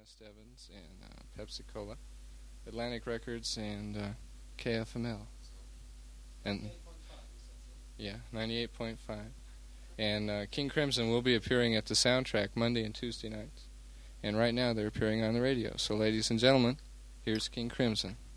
West Evans and Pepsi Cola, Atlantic Records, and KFML. And yeah, 98.5. And King Crimson will be appearing at the Soundtrack Monday and Tuesday nights. And right now they're appearing on the radio. So ladies and gentlemen, here's King Crimson.